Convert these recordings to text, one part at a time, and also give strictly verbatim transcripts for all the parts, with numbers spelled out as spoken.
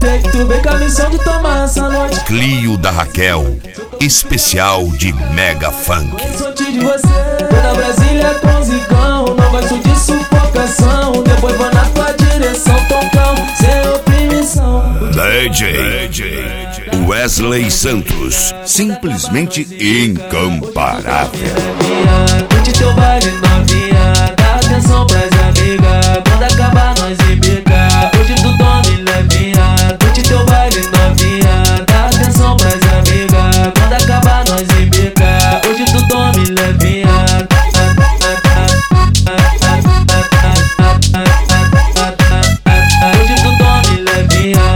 vem, tu vem com a missão de tomar essa noite. Clio da Raquel, especial de Mega Funk. Sorte de você, vou na Brasília com zicão. Não gosto de sufocação, depois vou na tua direção, toncão, sem oprimição. D J Wesley Santos, simplesmente incomparável. Curte teu baile novinha, dá atenção pras amigas. Quando acabar nós embica, hoje tu dorme levinha. Curte teu baile novinha, dá atenção pras amigas. Quando acabar nós embica, hoje tu dorme levinha. Hoje tu dorme levinha.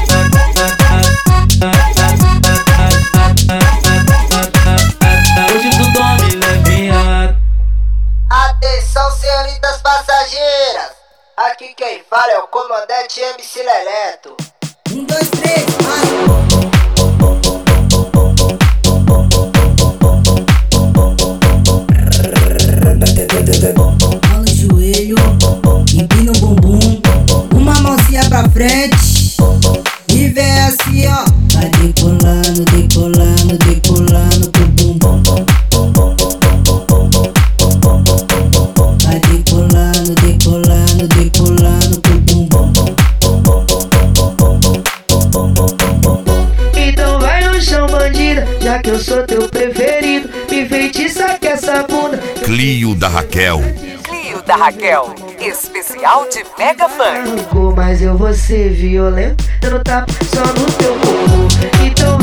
Hoje tu dorme levinha. Atenção, senhoritas passageiras, aqui quem fala é o comandante M C Leleto. Um, dois, três, vai! Mão no joelho, empina o bumbum, uma mãozinha pra frente e vem assim, ó. Vai decolando, decolando, decolando pro bumbum. Vai decolando, decolando, decolando pro bumbum. Então vai no chão, bandida, já que eu sou teu preferido. Me feitiça que essa bunda. Clio da Raquel, Clio da Raquel, especial de Mega Funk. Mas eu vou ser violento, dando tapa só no teu corpo. Então